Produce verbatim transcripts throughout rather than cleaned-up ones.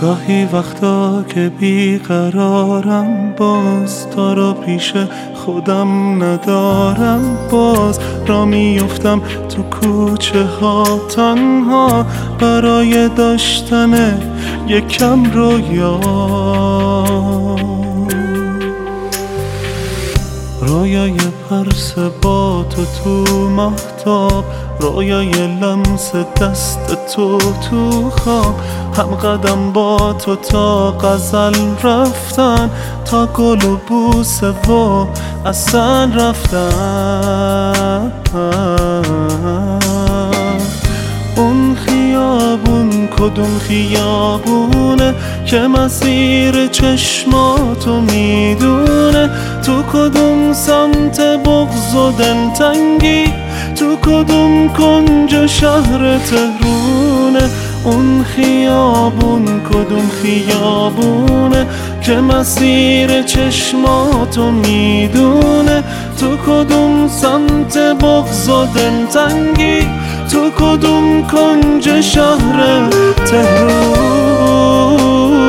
گاهی وقتا که بیقرارم، باز تو رو پیش خودم ندارم، باز را میفتم تو کوچه ها تنها برای داشتن یکم رویا. رویای پرس با تو تو مهتاب، رویای لمس دست تو تو خواب، هم قدم با تو تا غزل رفتن، تا گل و بوسه و اصل رفتن. اون خیابون کدوم خیابونه که مسیر چشماتو میدونه؟ تو کدوم سمت بغض و دلتنگی؟ تو کدوم کنج شهر تهرونه؟ اون خیابون کدوم خیابونه که مسیر چشماتو میدونه؟ تو کدوم سمت بغض و دلتنگی؟ تو کدوم کنج شهر تهرونه؟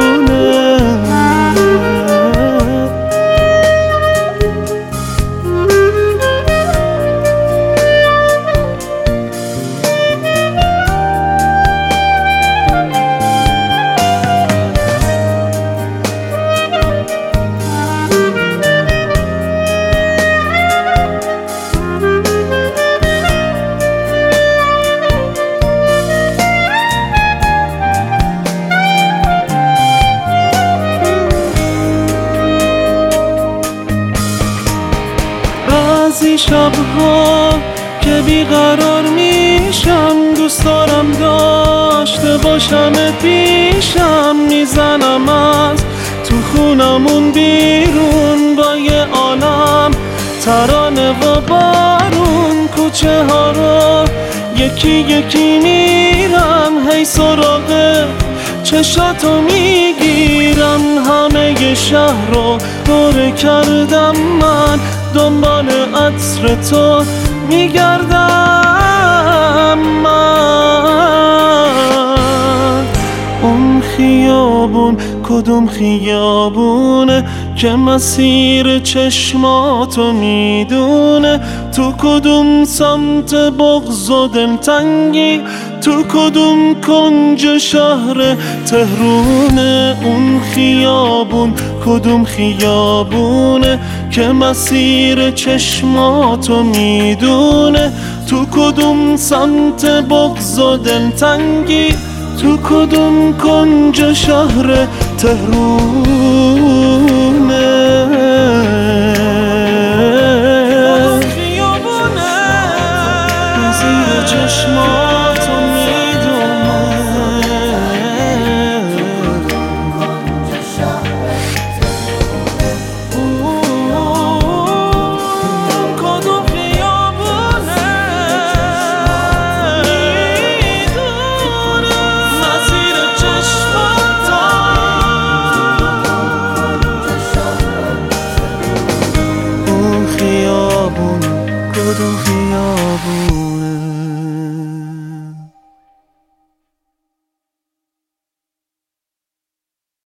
بعضی شبها که بیقرار میشم، دوست دارم داشته باشم پیشم، میزنم از تو خونمون بیرون با یه عالم ترانه و بارون. کوچه ها رو یکی یکی میرم، هی سراغ چشاتو میگیرم، همه شهر رو دور کردم من، دنبال عطر تو میگردم من. اون خیابون کدوم خیابونه که مسیر چشماتو میدونه؟ تو کدوم سمت بغض و دلتنگی؟ تو کدوم کنج شهر تهرونه؟ اون خیابون کدوم خیابونه که مسیر چشماتو میدونه؟ تو کدوم سمت بغض و دلتنگی؟ تو کدوم کنج شهر تهرونه؟ خیابونه مسیر چشماتو میدونه؟ کدوم خیابونه میدونه؟ مسیر چشماتو. اون خیابون کدوم خیابون؟